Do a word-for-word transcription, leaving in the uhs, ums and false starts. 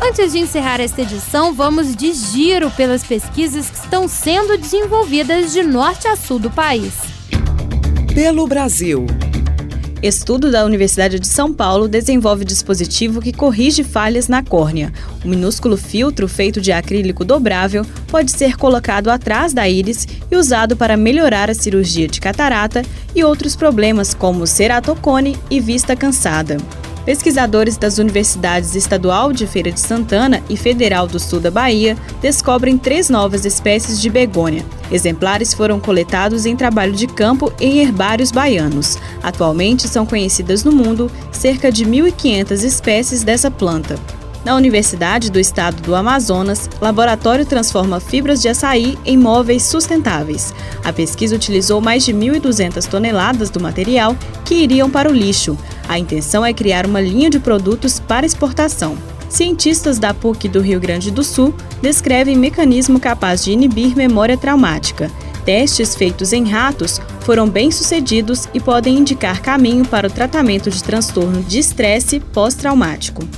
Antes de encerrar esta edição, vamos de giro pelas pesquisas que estão sendo desenvolvidas de norte a sul do país. Pelo Brasil. Estudo da Universidade de São Paulo desenvolve dispositivo que corrige falhas na córnea. O minúsculo filtro feito de acrílico dobrável pode ser colocado atrás da íris e usado para melhorar a cirurgia de catarata e outros problemas como ceratocone e vista cansada. Pesquisadores das Universidades Estadual de Feira de Santana e Federal do Sul da Bahia descobrem três novas espécies de begônia. Exemplares foram coletados em trabalho de campo em herbários baianos. Atualmente são conhecidas no mundo cerca de mil e quinhentas espécies dessa planta. Na Universidade do Estado do Amazonas, laboratório transforma fibras de açaí em móveis sustentáveis. A pesquisa utilizou mais de mil e duzentas toneladas do material que iriam para o lixo. A intenção é criar uma linha de produtos para exportação. Cientistas da P U C do Rio Grande do Sul descrevem mecanismo capaz de inibir memória traumática. Testes feitos em ratos foram bem-sucedidos e podem indicar caminho para o tratamento de transtorno de estresse pós-traumático.